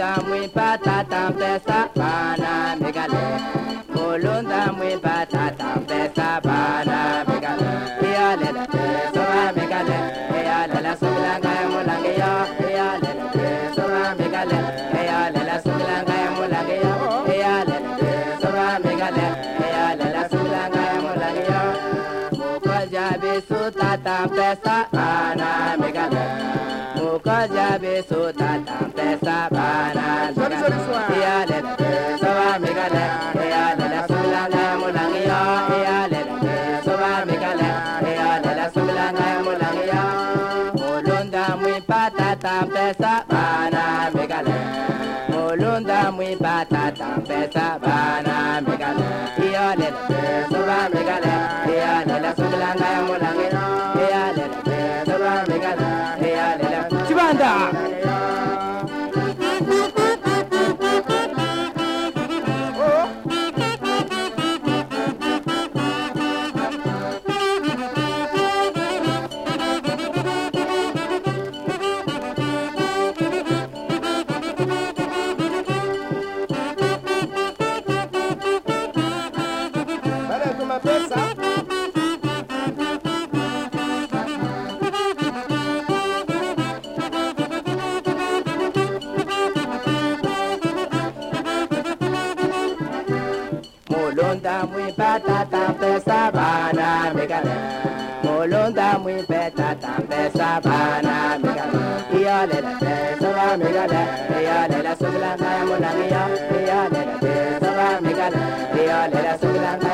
Molunda muy patata pesa bana megale. Molunda muy patata pesa bana megale. Ya le la soba megale. Ya le la sublanga mulange ya. Ya le la soba megale. Ya le la sublanga mulange ya. Ya le la soba megale. Ya le la sublanga mulange ya. Mukajabi sutata pesa bana megale. Mukajabi sutata pesa bana megale. Ya le la soba megale. Ya le la sublanga mulange ya. Ya le la soba megale. Ya le la sublanga mulange ya. Molunda muy patata pesa bana megale. Molunda muy patata pesa bana megale. Ya le la soba megale. Ya le la sublanga mulange ya. Ya le la soba megale. Ya le la Chibanda. Molunda muy patata pesa bana megale. Molunda muy patata pesa bana megale. Ya le la soba megale. Ya le la sublanga mulange ya. Ya le la soba megale. Ya le la sublanga